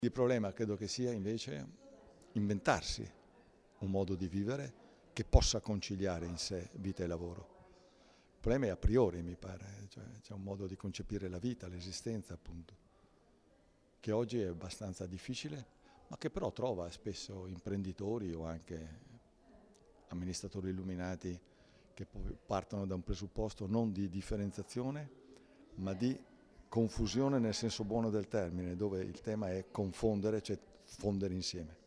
Il problema credo che sia invece inventarsi un modo di vivere che possa conciliare in sé vita e lavoro. Il problema è a priori, mi pare, cioè c'è un modo di concepire la vita, l'esistenza appunto, che oggi è abbastanza difficile, ma che però trova spesso imprenditori o anche amministratori illuminati che poi partono da un presupposto non di differenziazione, ma di confusione nel senso buono del termine, dove il tema è confondere, cioè fondere insieme.